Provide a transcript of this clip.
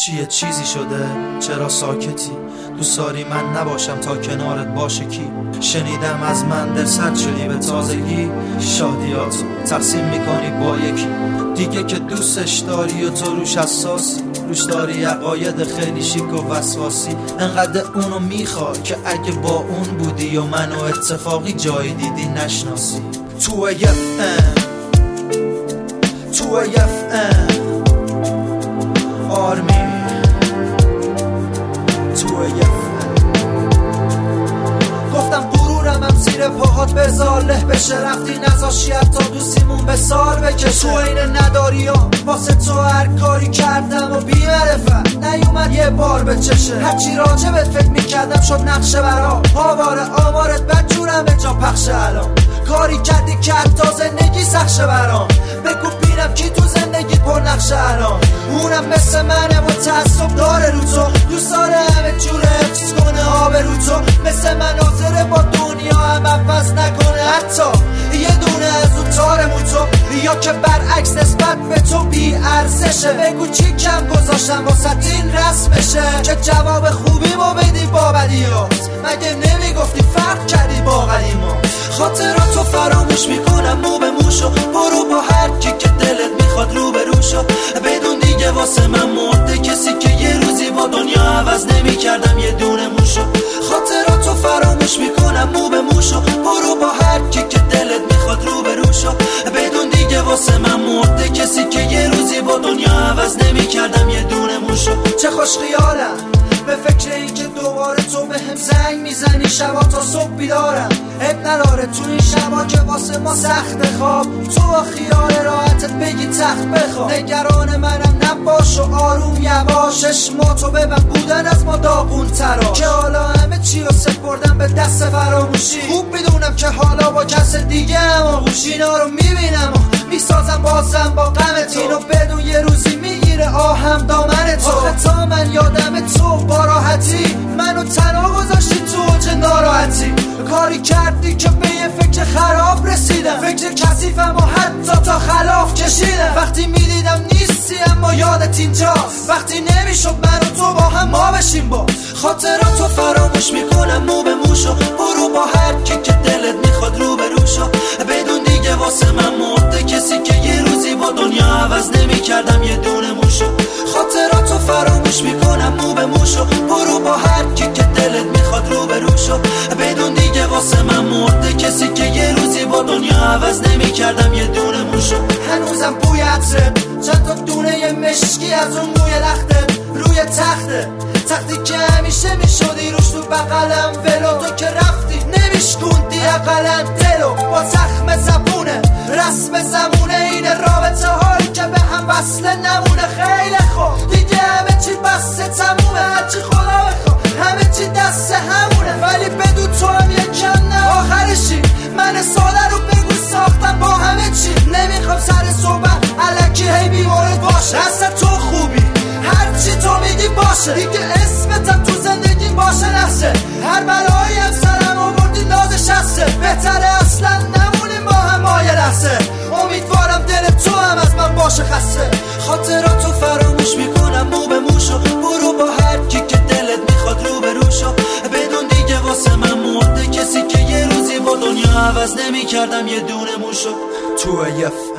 چیه چیزی شده؟ چرا ساکتی؟ دوست داری من نباشم تا کنارت باشه کی؟ شنیدم از من دل سرد شدی به تازگی، شادیاتو تقسیم میکنی با یکی دیگه که دوستش داری و تو روش حساسی، روش داری عقاید خیلی شیک و وسواسی، انقدر اونو میخوای که اگه با اون بودی و منو اتفاقی جایی دیدی نشناسی. تو FM آرمی تو گفتم غرورم هم زیر پاهات بذار له بشه، رفتی نذاشی حتی دوستیمون به سال بکشه. تو این نداری ها واسه تو هر کاری کردم و بی معرفت نیومد یه بار به چشه، هرچی راجبت فکر میکردم شد نقشه برا آواره آمارت بدجورم به جا پخشه. الان کاری کردی که حتی زندگی سخشه برام، بگو بینم کی تو زندگی پر نقشه الان. اونم مثل منه و تعصب داره رو تو، دوست داره همه جوره حفظ کنه آب رو تو، مثل مناظره با دنیا هم عوض نکنه حتی یه دونه از اون تارمون تو، یا که برعکس نسبت به تو بی ارزشه. بگو چی کم گذاشتم واسه این رسمشه که جواب خوبی ما بدی با بدیات، مگه نمیگفتی فرق کردی با قدیما. خاطراتو فراموش میکنم مو به موشو، برو با هر کی که دلت میخواد رو به روشو، بدون دیگه واسه من مرده کسی که یه روزی با دنیا عوض نمیکردم یه دونه موشو. خاطراتو فراموش میکنم مو به موشو، برو با هر کی که دلت میخواد رو به روشو، بدون دیگه واسه من مرده کسی که یه روزی با دنیا عوض نمیکردم یه دونه موشو. چه خوش خیالم به فکر این که دوباره تو به هم زنگ میزنی شبا تا صبح بیدارم، اب نداره تو این شبا که واسه ما سخت خواب، تو با خیال راحتت بگی تخت بخواب. نگران منم نباش و آروم یواش، اشماتو ببن بودن از ما داغون تراش، که حالا همه چی رو سپردم به دست فراموشی. خوب میدونم که حالا با کس دیگه هم آغوش اینا رو میبینم و میسازم بازم با غمت، اینو بدون یه روزی میگیره آهم دامن تو. آخه تا من یادم تو با راحتی منو تنها گذاشتی تو اوج ناراحتی، کاری کردی که به یه فکر خراب رسیدم، فکر کثیفم و حتی تا خلاف کشیدم. وقتی میدیدم نیستی اما یادت اینجاست، وقتی نمیشد من و تو با هم ما بشیم با. خاطراتو فراموش میکنم مو به موشو، برو با هر کی که دلت میخواد رو به روشو، بدون دیگه واسه من مرده کسی که یه روزی با دنیا عوض نمیکردم یه دونه موشو. خاطراتو فراموش میکنم مو به موشو، برو با هر کی که دلت میخواد رو به روشو، بدون دیگه واسه من مرده کسی که یه روزی با دنیا عوض نمیکردم یه دونه موشو. هنوزم بوی عطرت، چند تا دونه مشکی از اون موی لختت روی تختی که همیشه میشدی روش تو بغلم ولو، تو که رفتی نمیشکوندی اقلم دلو با زخم زبونه رسم زمونه، این رابطه هایی که به هم وصله نمونه. خیلی خوب دیگه همه چی بسته تمومه، هرچی خدا بخواه همه چی دست همونه، ولی بدون تو هم یکم نه آخرشی. من ساده رو بگو ساختم با همه چی، نمیخوام سر صحبت الکی هی بیمارت باشه، اصلا تو خوبی هرچی تو میگی باشه، دیگه اسمتم تو زندگی باشه نفسه، هر بلایی هم سرم آوردی نازش هسته، بهتره اصلا نمونیم با هم مایه لحظه، امیدوارم دل تو هم از من باشه خسته. خاطراتو فراموش میکنم مو به موشو، برو با هر کی که دلت میخواد رو به روشو، بدون دیگه واسه من مرده کسی که یه روزی با دنیا عوض نمیکردم یه دونه موشو. تو